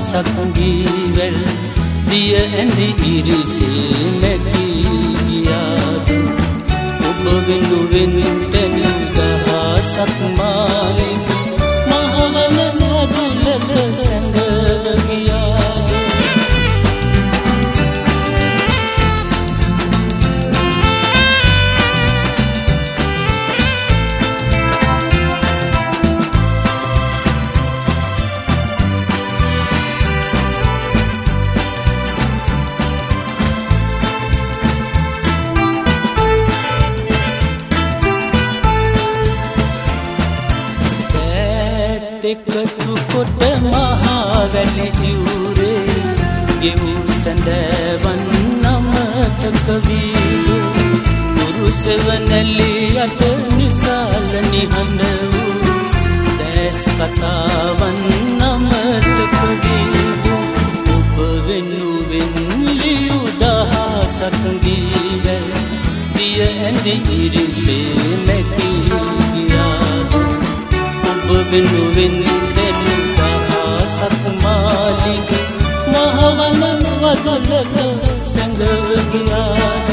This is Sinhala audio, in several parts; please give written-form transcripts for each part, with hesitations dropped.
සකඟීවැල් දිය ඇඳි ඉරිසිල් මැකීයාද ඔබ වෙනුවෙන් තැනි දහසක් මාලින් මහවල නදුලක සැඟගියාද එකතු කොට මහවැලි ඉවුරේ ගෙවූ සැඳවන් නමතක වීදු පුරුසවනැලි අත නිසාල නිහඬ වූ දැස් කතාවන් නමතක වීදු ඔබ වෙනුවෙන් ලියූ දහසක් ගීවැල් දිය ඇඳි ඉරිසේ මැකී ගියාද ඔබ වෙනුවෙන් දෙනු දහසක් මාලිග මහවන වදලක සැඟගියාද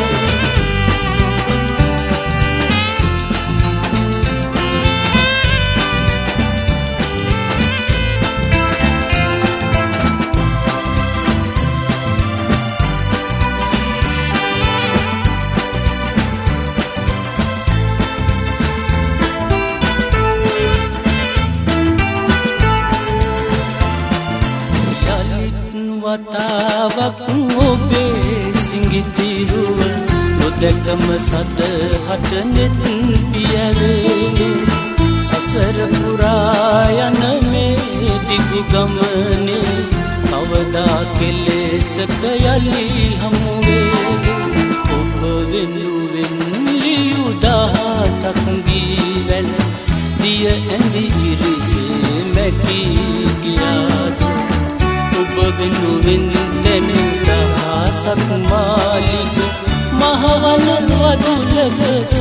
වතාවක් ඔබේ සිඟිතිරුව නොදැකම සදහට නෙත් පියවේ සසර පුරා යන මේ දිගු ගමනේ කවදා කෙලෙසක යලි හමුවේ ඔබ වෙනුවෙන් ලියූ දහසක් ගීවැල් දිය ඇඳි ඉරිසේ මැකී ගියාද ඔබ වෙනුවෙන් දෙනු දහසක් මාලිග මහවන වදුලක